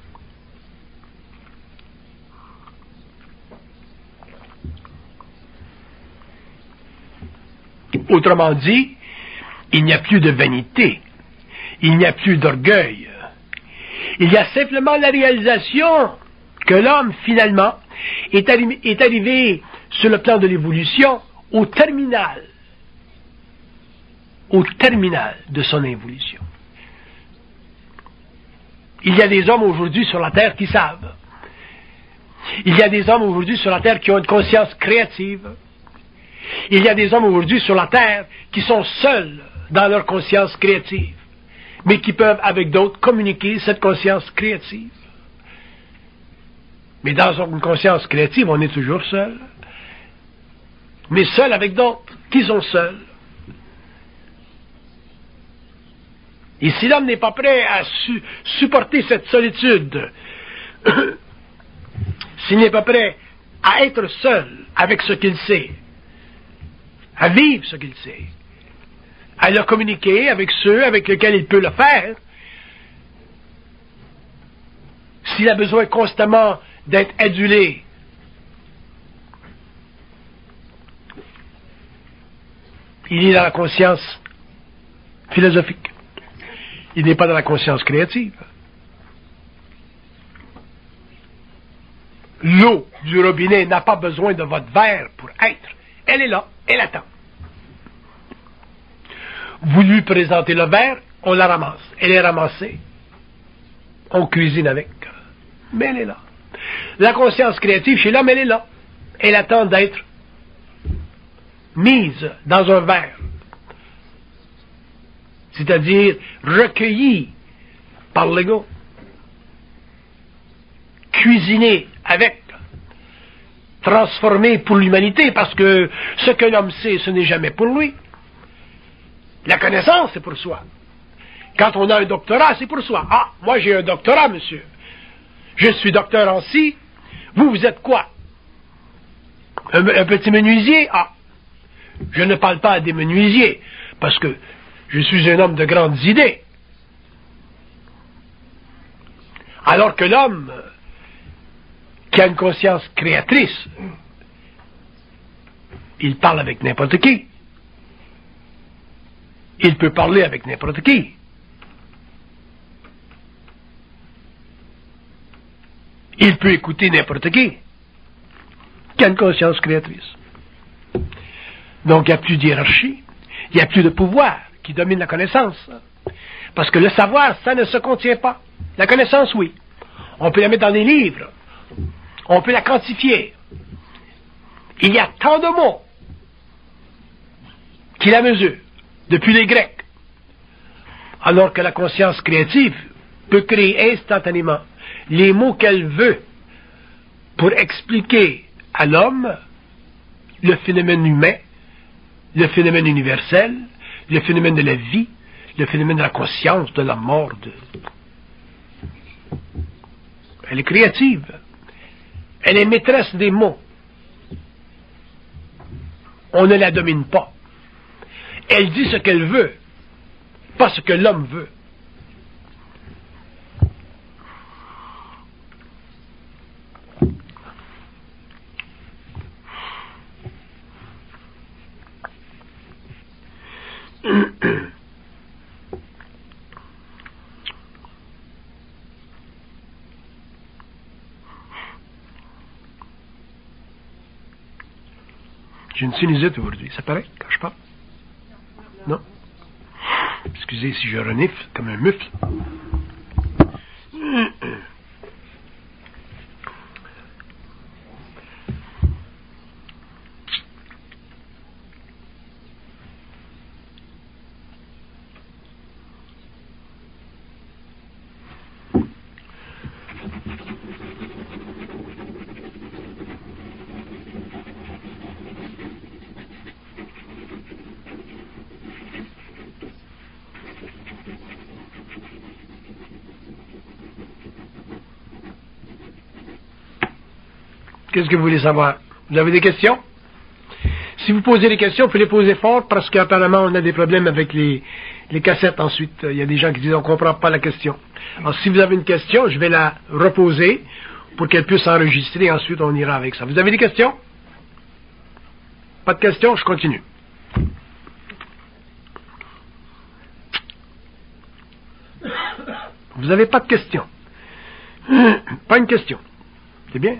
Autrement dit, il n'y a plus de vanité. Il n'y a plus d'orgueil. Il y a simplement la réalisation que l'homme, finalement, est arrivé sur le plan de l'évolution au terminal de son évolution. Il y a des hommes aujourd'hui sur la Terre qui savent. Il y a des hommes aujourd'hui sur la Terre qui ont une conscience créative. Il y a des hommes aujourd'hui sur la Terre qui sont seuls dans leur conscience créative, mais qui peuvent avec d'autres communiquer cette conscience créative. Mais dans une conscience créative, on est toujours seul. Mais seul avec d'autres qui sont seuls. Et si l'homme n'est pas prêt à supporter cette solitude, s'il n'est pas prêt à être seul avec ce qu'il sait, à vivre ce qu'il sait, à le communiquer avec ceux avec lesquels il peut le faire, s'il a besoin constamment d'être adulé, il est dans la conscience philosophique. Il n'est pas dans la conscience créative. L'eau du robinet n'a pas besoin de votre verre pour être. Elle est là, elle attend. Vous lui présentez le verre, on la ramasse. Elle est ramassée. On cuisine avec. Mais elle est là. La conscience créative chez l'homme, elle est là. Elle attend d'être mise dans un verre. C'est-à-dire recueillie par l'ego. Cuisinée avec. Transformée pour l'humanité, parce que ce que l'homme sait, ce n'est jamais pour lui. La connaissance, c'est pour soi. Quand on a un doctorat, c'est pour soi. Ah, moi j'ai un doctorat, monsieur. Je suis docteur en ci. Vous êtes quoi? Un petit menuisier? Ah, je ne parle pas à des menuisiers, parce que je suis un homme de grandes idées. Alors que l'homme qui a une conscience créatrice, il parle avec n'importe qui. Il peut parler avec n'importe qui. Il peut écouter n'importe qui a une conscience créatrice. Donc il n'y a plus de hiérarchie, il n'y a plus de pouvoir qui domine la connaissance. Parce que le savoir, ça ne se contient pas. La connaissance, oui. On peut la mettre dans des livres. On peut la quantifier. Il y a tant de mots qui la mesurent, depuis les Grecs. Alors que la conscience créative peut créer instantanément les mots qu'elle veut pour expliquer à l'homme le phénomène humain, le phénomène universel, le phénomène de la vie, le phénomène de la conscience, de la mort. Elle est créative. Elle est maîtresse des mots. On ne la domine pas. Elle dit ce qu'elle veut, pas ce que l'homme veut. J'ai une sinusite aujourd'hui. Ça paraît quand je parle? Non? Excusez si je renifle comme un mufle. Qu'est-ce que vous voulez savoir? Vous avez des questions? Si vous posez des questions, vous pouvez les poser fort parce qu'apparemment on a des problèmes avec les cassettes ensuite. Il y a des gens qui disent on ne comprend pas la question. Alors si vous avez une question, je vais la reposer pour qu'elle puisse enregistrer et ensuite on ira avec ça. Vous avez des questions? Pas de questions? Je continue. Vous n'avez pas de questions? Pas une question. C'est bien?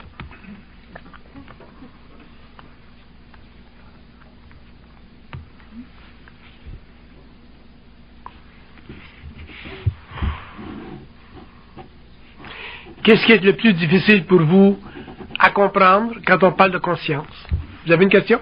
Qu'est-ce qui est le plus difficile pour vous à comprendre quand on parle de conscience? Vous avez une question?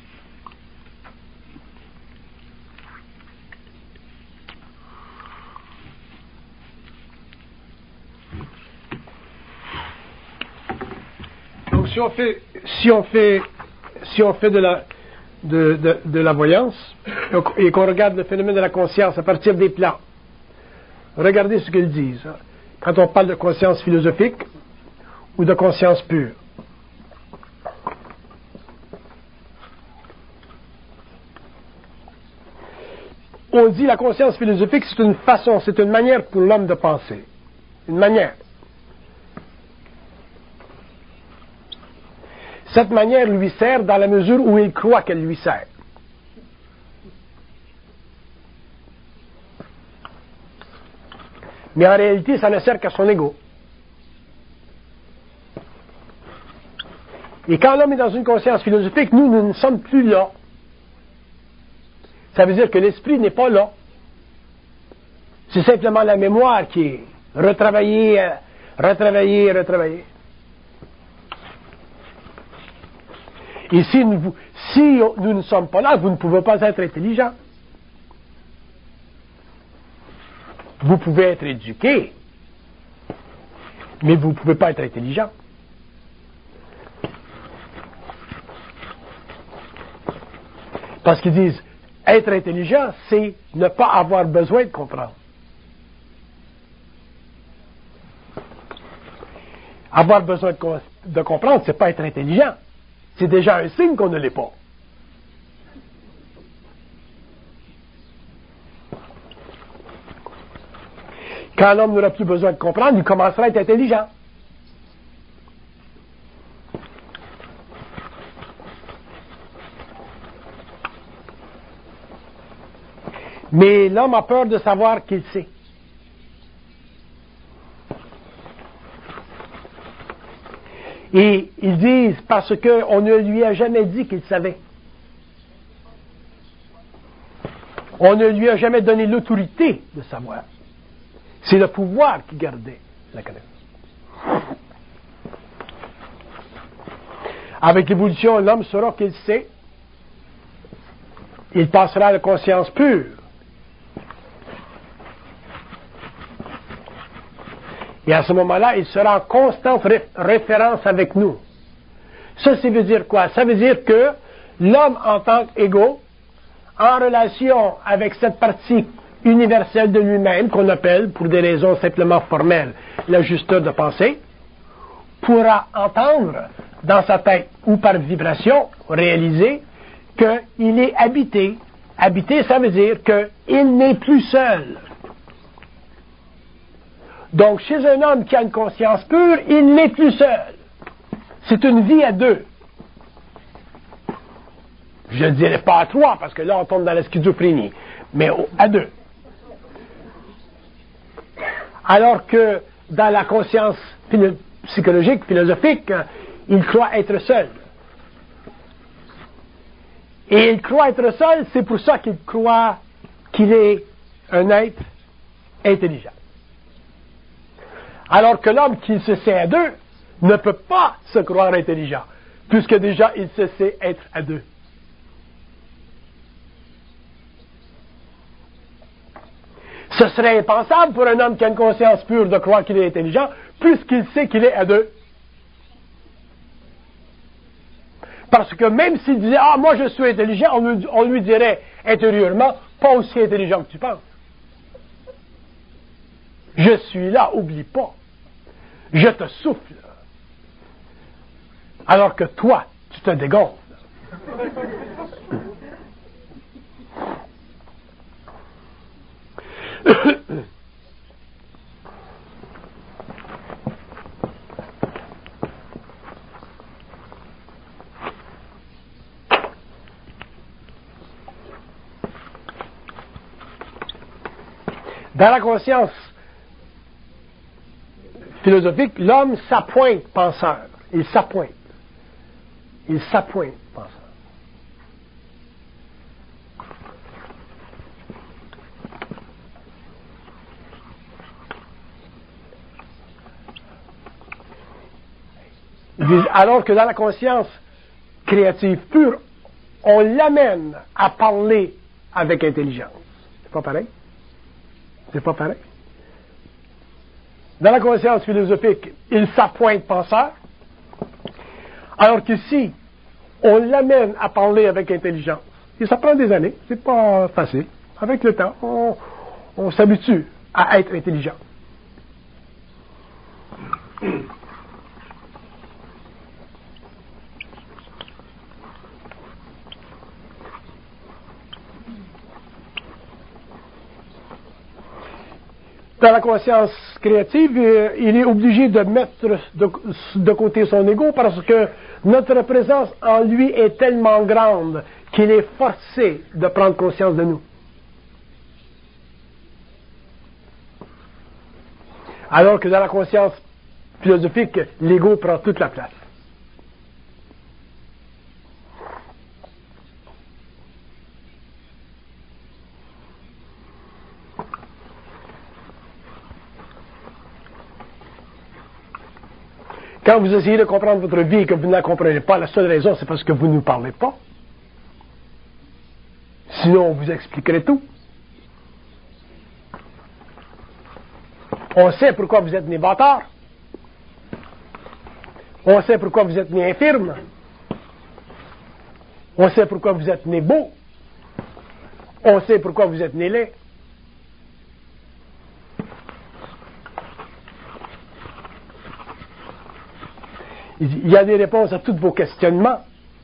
Donc si on fait de la voyance et qu'on regarde le phénomène de la conscience à partir des plans, regardez ce qu'ils disent. Quand on parle de conscience philosophique ou de conscience pure. On dit la conscience philosophique, c'est une façon, c'est une manière pour l'homme de penser. Une manière. Cette manière lui sert dans la mesure où il croit qu'elle lui sert. Mais en réalité, ça ne sert qu'à son ego. Et quand l'homme est dans une conscience philosophique, nous ne sommes plus là. Ça veut dire que l'esprit n'est pas là. C'est simplement la mémoire qui est retravaillée. Et si nous ne sommes pas là, vous ne pouvez pas être intelligent. Vous pouvez être éduqué, mais vous ne pouvez pas être intelligent. Parce qu'ils disent, être intelligent, c'est ne pas avoir besoin de comprendre. Avoir besoin de comprendre, c'est pas être intelligent. C'est déjà un signe qu'on ne l'est pas. Quand l'homme n'aura plus besoin de comprendre, il commencera à être intelligent. Mais l'homme a peur de savoir qu'il sait. Et ils disent parce qu'on ne lui a jamais dit qu'il savait. On ne lui a jamais donné l'autorité de savoir. C'est le pouvoir qui gardait la connaissance. Avec l'évolution, l'homme saura qu'il sait. Il passera à la conscience pure. Et à ce moment-là, il sera en constante référence avec nous. Ça veut dire quoi? Ça veut dire que l'homme en tant qu'égo, en relation avec cette partie universelle de lui-même, qu'on appelle, pour des raisons simplement formelles, l'ajusteur de pensée, pourra entendre dans sa tête ou par vibration, réaliser qu'il est habité. Habité, ça veut dire qu'il n'est plus seul. Donc, chez un homme qui a une conscience pure, il n'est plus seul. C'est une vie à deux. Je ne dirais pas à trois, parce que là, on tombe dans la schizophrénie, mais à deux. Alors que dans la conscience psychologique, philosophique, il croit être seul. Et il croit être seul, c'est pour ça qu'il croit qu'il est un être intelligent. Alors que l'homme qui se sait à deux ne peut pas se croire intelligent, puisque déjà il se sait être à deux. Ce serait impensable pour un homme qui a une conscience pure de croire qu'il est intelligent, puisqu'il sait qu'il est à deux. Parce que même s'il disait « Ah, moi je suis intelligent », on lui dirait intérieurement « Pas aussi intelligent que tu penses. Je suis là, oublie pas. Je te souffle. Alors que toi, tu te dégonfles. » Dans la conscience philosophique, l'homme s'appointe penseur. Il s'appointe. Il s'appointe penseur. Alors que dans la conscience créative pure, on l'amène à parler avec intelligence. C'est pas pareil? C'est pas pareil? Dans la conscience philosophique, il s'appointe penseur, alors qu'ici, on l'amène à parler avec intelligence. Et ça prend des années, c'est pas facile. Avec le temps, on s'habitue à être intelligent. Dans la conscience créative, il est obligé de mettre de côté son ego parce que notre présence en lui est tellement grande qu'il est forcé de prendre conscience de nous. Alors que dans la conscience philosophique, l'ego prend toute la place. Quand vous essayez de comprendre votre vie et que vous ne la comprenez pas, la seule raison, c'est parce que vous ne nous parlez pas. Sinon, on vous expliquerait tout. On sait pourquoi vous êtes né bâtard. On sait pourquoi vous êtes né infirme. On sait pourquoi vous êtes né beau. On sait pourquoi vous êtes né laid. Il y a des réponses à tous vos questionnements.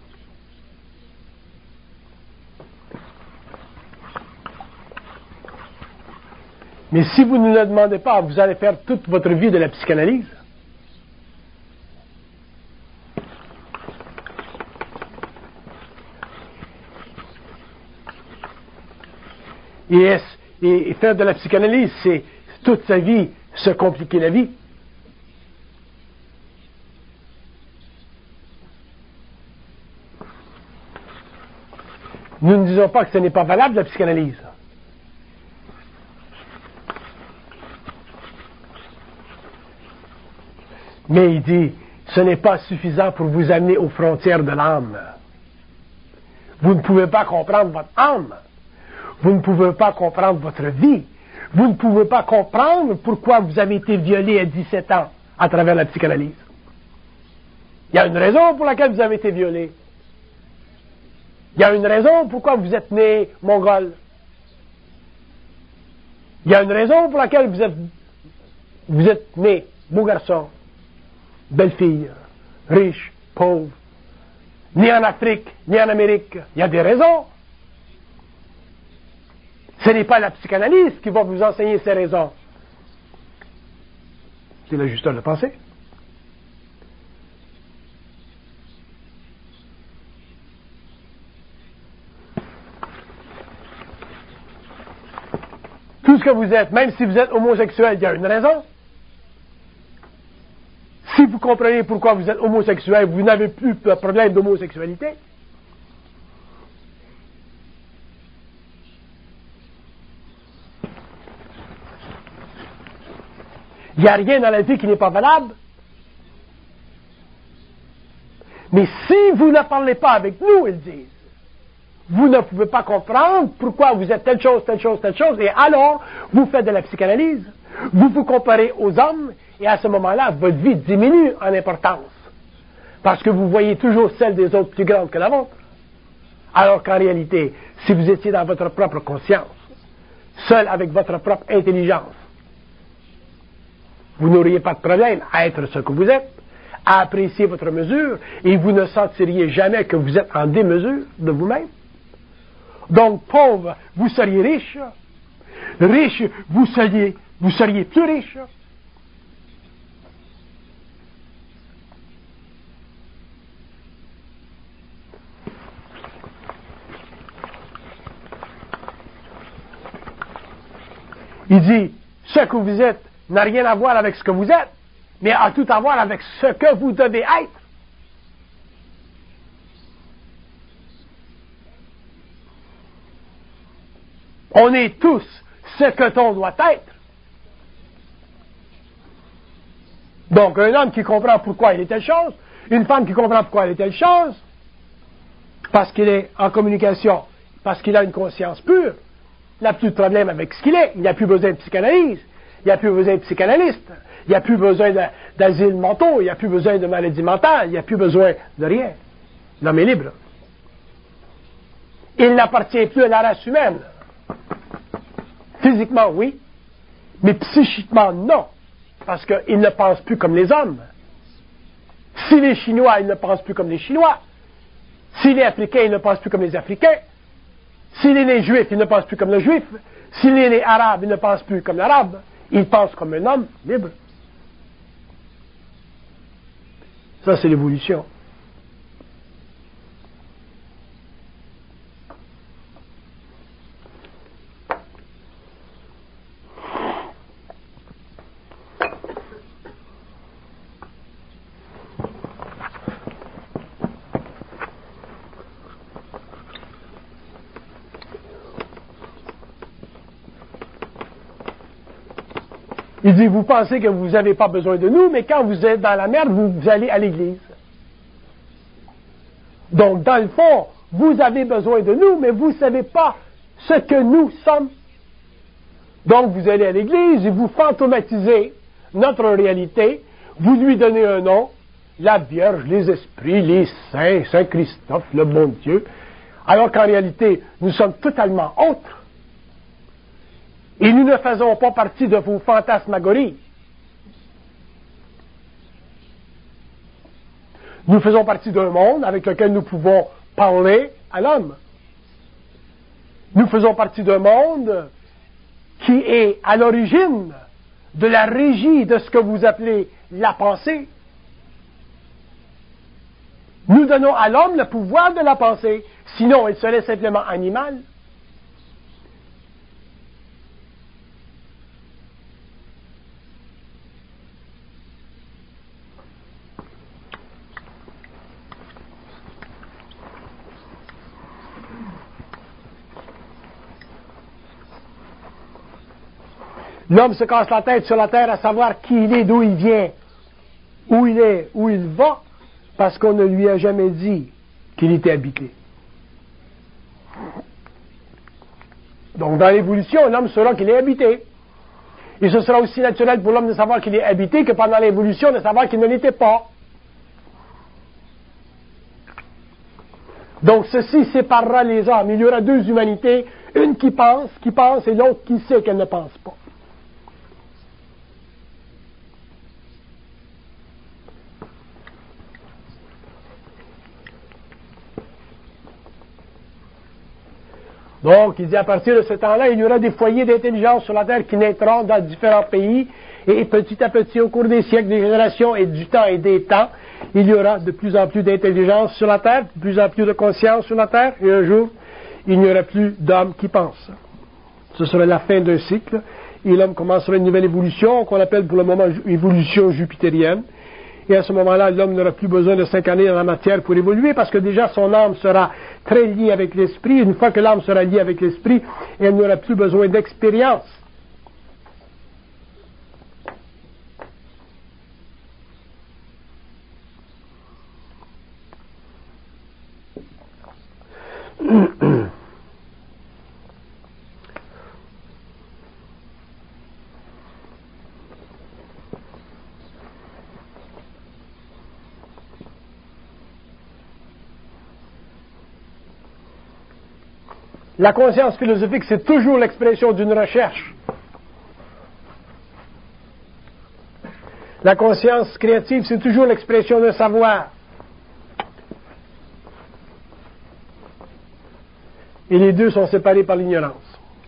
Mais si vous ne le demandez pas, vous allez faire toute votre vie de la psychanalyse. Et faire de la psychanalyse, c'est toute sa vie se compliquer la vie. Nous ne disons pas que ce n'est pas valable, la psychanalyse. Mais il dit, ce n'est pas suffisant pour vous amener aux frontières de l'âme. Vous ne pouvez pas comprendre votre âme. Vous ne pouvez pas comprendre votre vie. Vous ne pouvez pas comprendre pourquoi vous avez été violé à 17 ans à travers la psychanalyse. Il y a une raison pour laquelle vous avez été violé. Il y a une raison pourquoi vous êtes né mongol. Il y a une raison pour laquelle vous êtes né beau garçon, belle fille, riche, pauvre, ni en Afrique, ni en Amérique. Il y a des raisons. Ce n'est pas la psychanalyse qui va vous enseigner ces raisons. C'est l'ajusteur de pensée. Tout ce que vous êtes, même si vous êtes homosexuel, il y a une raison. Si vous comprenez pourquoi vous êtes homosexuel, vous n'avez plus de problème d'homosexualité. Il n'y a rien dans la vie qui n'est pas valable. Mais si vous ne parlez pas avec nous, ils disent, vous ne pouvez pas comprendre pourquoi vous êtes telle chose, telle chose, telle chose, et alors vous faites de la psychanalyse, vous vous comparez aux hommes, et à ce moment-là, votre vie diminue en importance. Parce que vous voyez toujours celle des autres plus grande que la vôtre. Alors qu'en réalité, si vous étiez dans votre propre conscience, seul avec votre propre intelligence, vous n'auriez pas de problème à être ce que vous êtes, à apprécier votre mesure, et vous ne sentiriez jamais que vous êtes en démesure de vous-même. Donc, pauvre, vous seriez riche. Riche, vous seriez plus riche. Il dit, ce que vous êtes n'a rien à voir avec ce que vous êtes, mais a tout à voir avec ce que vous devez être. On est tous ce que l'on doit être. Donc, un homme qui comprend pourquoi il est telle chose, une femme qui comprend pourquoi elle est telle chose, parce qu'il est en communication, parce qu'il a une conscience pure, il n'a plus de problème avec ce qu'il est, il n'a plus besoin de psychanalyse, il n'a plus besoin de psychanalyste, il n'a plus besoin d'asile mentaux, il n'a plus besoin de maladie mentale, il n'a plus besoin de rien. L'homme est libre. Il n'appartient plus à la race humaine. Physiquement, oui, mais psychiquement, non, parce qu'il ne pense plus comme les hommes. S'il est chinois, il ne pense plus comme les Chinois. S'il est africain, il ne pense plus comme les Africains. S'il est né juif, il ne pense plus comme le juif. S'il est né arabe, il ne pense plus comme l'arabe. Il pense comme un homme libre. Ça, c'est l'évolution. Il dit, vous pensez que vous n'avez pas besoin de nous, mais quand vous êtes dans la merde, vous allez à l'église. Donc, dans le fond, vous avez besoin de nous, mais vous ne savez pas ce que nous sommes. Donc, vous allez à l'église et vous fantomatisez notre réalité, vous lui donnez un nom, la Vierge, les esprits, les saints, Saint Christophe, le bon Dieu, alors qu'en réalité, nous sommes totalement autres. Et nous ne faisons pas partie de vos fantasmagories. Nous faisons partie d'un monde avec lequel nous pouvons parler à l'homme. Nous faisons partie d'un monde qui est à l'origine de la régie de ce que vous appelez la pensée. Nous donnons à l'homme le pouvoir de la pensée, sinon il serait simplement animal. L'homme se casse la tête sur la terre à savoir qui il est, d'où il vient, où il est, où il va, parce qu'on ne lui a jamais dit qu'il était habité. Donc, dans l'évolution, l'homme saura qu'il est habité. Et ce sera aussi naturel pour l'homme de savoir qu'il est habité que pendant l'évolution de savoir qu'il ne l'était pas. Donc, ceci séparera les hommes. Il y aura deux humanités, une qui pense, et l'autre qui sait qu'elle ne pense pas. Donc, il dit, à partir de ce temps-là, il y aura des foyers d'intelligence sur la Terre qui naîtront dans différents pays, et petit à petit, au cours des siècles, des générations, et du temps et des temps, il y aura de plus en plus d'intelligence sur la Terre, de plus en plus de conscience sur la Terre, et un jour, il n'y aura plus d'hommes qui pensent. Ce sera la fin d'un cycle, et l'homme commencera une nouvelle évolution, qu'on appelle pour le moment évolution jupitérienne. Et à ce moment-là, l'homme n'aura plus besoin de s'incarner dans la matière pour évoluer, parce que déjà son âme sera très liée avec l'esprit. Une fois que l'âme sera liée avec l'esprit, elle n'aura plus besoin d'expérience. La conscience philosophique, c'est toujours l'expression d'une recherche. La conscience créative, c'est toujours l'expression d'un savoir. Et les deux sont séparés par l'ignorance.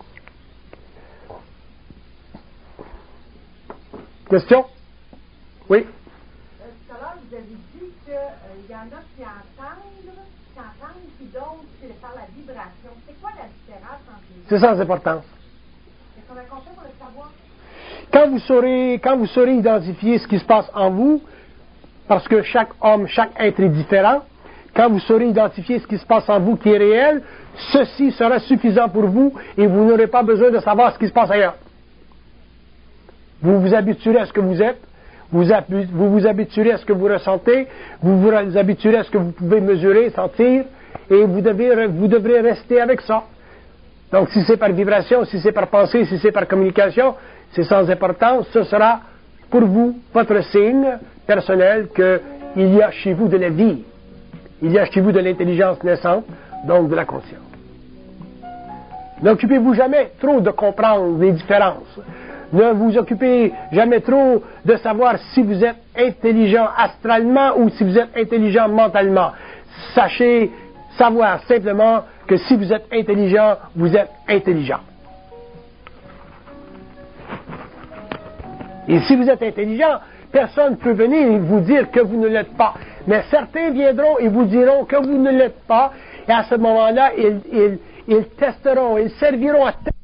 Question? Oui? Tout à l'heure, vous avez dit qu'il y en a qui entendent, puis d'autres, c'est par la vibration. C'est quoi la différence entre les deux? C'est sans importance. Est-ce qu'on a compris pour le savoir? Quand vous saurez identifier ce qui se passe en vous, parce que chaque homme, chaque être est différent, quand vous saurez identifier ce qui se passe en vous qui est réel, ceci sera suffisant pour vous et vous n'aurez pas besoin de savoir ce qui se passe ailleurs. Vous vous habituerez à ce que vous êtes, vous vous habituerez à ce que vous ressentez, vous vous habituerez à ce que vous pouvez mesurer, sentir, et vous devrez rester avec ça. Donc si c'est par vibration, si c'est par pensée, si c'est par communication, c'est sans importance, ce sera pour vous votre signe personnel qu'il y a chez vous de la vie. Il y a chez vous de l'intelligence naissante, donc de la conscience. N'occupez-vous jamais trop de comprendre les différences. Ne vous occupez jamais trop de savoir si vous êtes intelligent astralement ou si vous êtes intelligent mentalement. Sachez savoir simplement que si vous êtes intelligent, vous êtes intelligent. Et si vous êtes intelligent, personne ne peut venir et vous dire que vous ne l'êtes pas. Mais certains viendront et vous diront que vous ne l'êtes pas, et à ce moment-là, ils testeront, ils serviront à